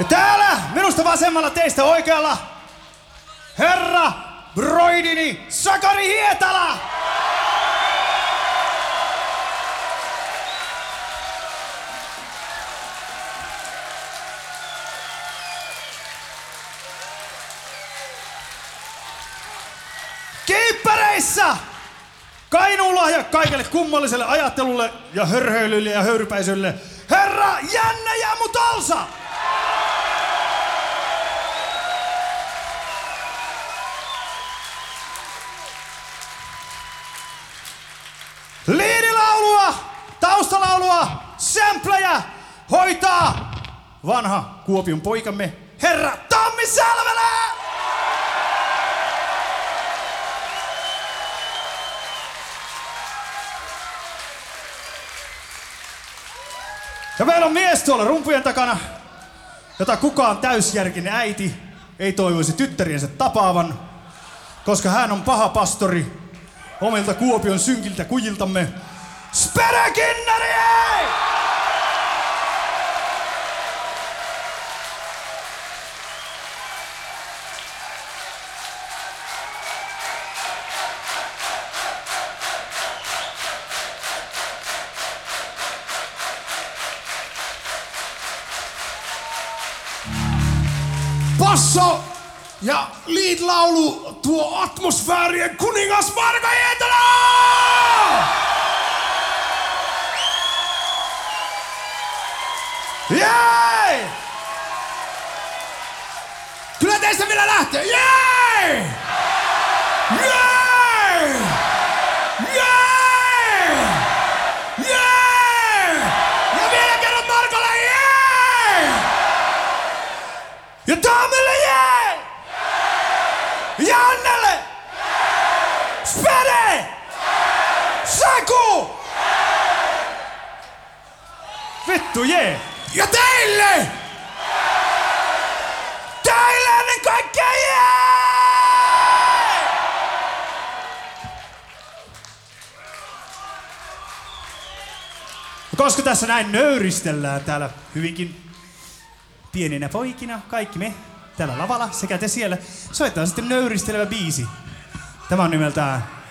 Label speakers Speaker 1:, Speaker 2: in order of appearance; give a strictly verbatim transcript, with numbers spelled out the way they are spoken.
Speaker 1: Ja täällä minusta vasemmalla, teistä oikealla, herra Broidini Sakari Hietala! Kiippäreissä! Kainuun lahja kaikelle kummalliselle ajattelulle ja hörhöilylle ja höyrypäisylle, herra Janne Jammu Tolsa! Liidilaulua, taustalaulua, sämplejä hoitaa vanha Kuopion poikamme, herra Tommi Salmela! Ja meillä on mies tuolla rumpujen takana, jota kukaan täysjärkinen äiti ei toivoisi tyttäriensä tapaavan, koska hän on paha pastori omilta Kuopion synkiltä kujiltamme. Spere Kinnari!
Speaker 2: Basso ja lead-laulu tuo atmosfäärien kuningas Marko Hietala!
Speaker 1: Jee!
Speaker 2: Kyllä teistä vielä lähtee! Jee! Jee! Jee! Jee! Ja vielä kerran Markolle jee!
Speaker 1: Ja Tommille jee! Ja Annelle! Spede! Saku! Vittu jee!
Speaker 2: Ja teille!
Speaker 1: Teille ennen kaikkea jee! Koska tässä näin nöyristellään täällä hyvinkin pieninä poikina, kaikki me täällä lavalla sekä te siellä, soitetaan sitten nöyristelevä biisi. Tämä on nimeltään